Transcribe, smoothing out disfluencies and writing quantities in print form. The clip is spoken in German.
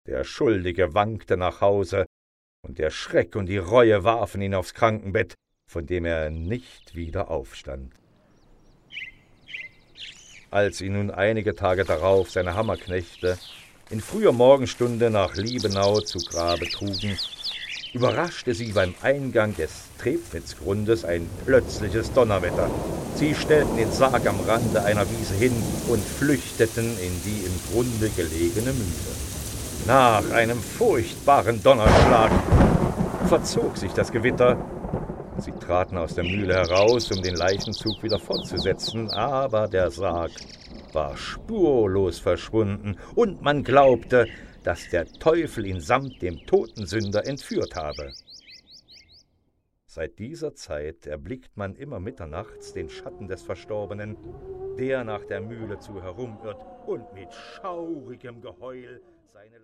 Der Schuldige wankte nach Hause, und der Schreck und die Reue warfen ihn aufs Krankenbett, von dem er nicht wieder aufstand. Als ihn nun einige Tage darauf seine Hammerknechte in früher Morgenstunde nach Liebenau zu Grabe trugen, überraschte sie beim Eingang des Trebnitzgrundes ein plötzliches Donnerwetter. Sie stellten den Sarg am Rande einer Wiese hin und flüchteten in die im Grunde gelegene Mühle. Nach einem furchtbaren Donnerschlag verzog sich das Gewitter. Sie traten aus der Mühle heraus, um den Leichenzug wieder fortzusetzen, aber der Sarg war spurlos verschwunden, und man glaubte, dass der Teufel ihn samt dem toten Sünder entführt habe. Seit dieser Zeit erblickt man immer mitternachts den Schatten des Verstorbenen, der nach der Mühle zu herumirrt und mit schaurigem Geheul seine